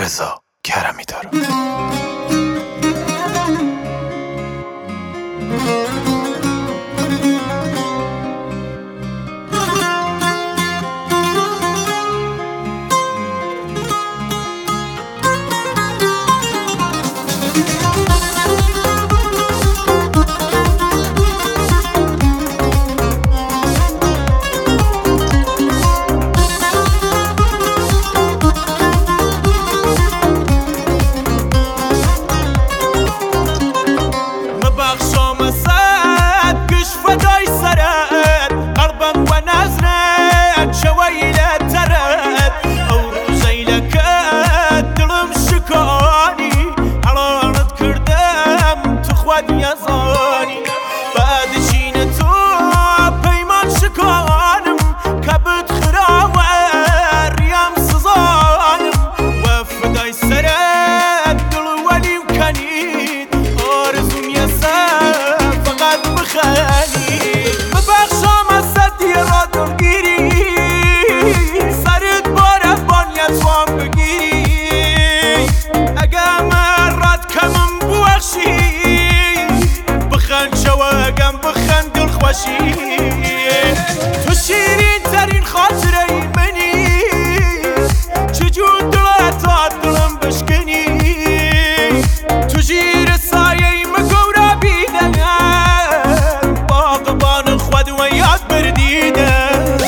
علیرضا کرمی‌دار. تو شیرین ترین خاطره منی، چجور دلت دلم بشکنی، تو زیر سایه مگورا بیدم، باغبان خود و یاد بردیدم.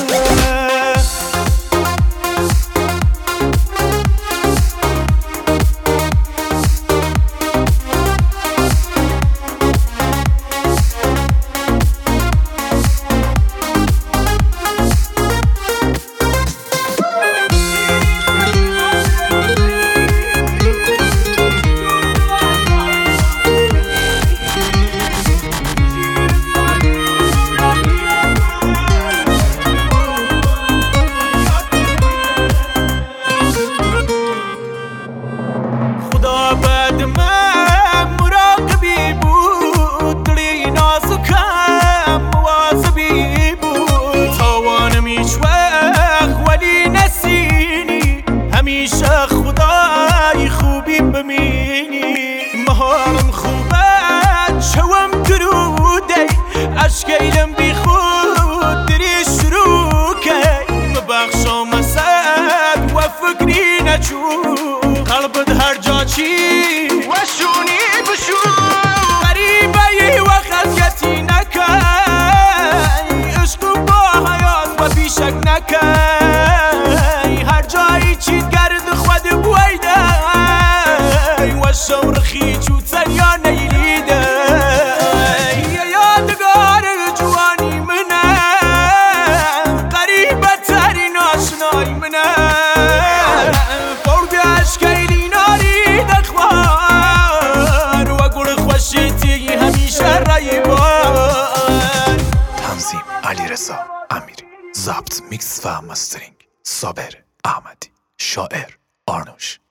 همیشه خدای خوبی بمینی، مهارم خوبه چوم دروده، اشکیلم بی خود دری شروع که مبخشم اسد و فکری نچو، قلبت هر جا چی و شونی بشو، غریبه و خلقتی نکی، عشق با حیات و بیشک نکی، هر جایی چیت گرد خود بویده و شورخی چو تنیا نیلیده، یادگار جوانی منه، غریبه ترین آشنای منه، فرد اشکیلی ناری دخوار و گل خوشیتی همیشه رایبان. تنظیم علیرضا امیری، ضبط میکس و مسترینگ صابر احمدی، شاعر آرنوش.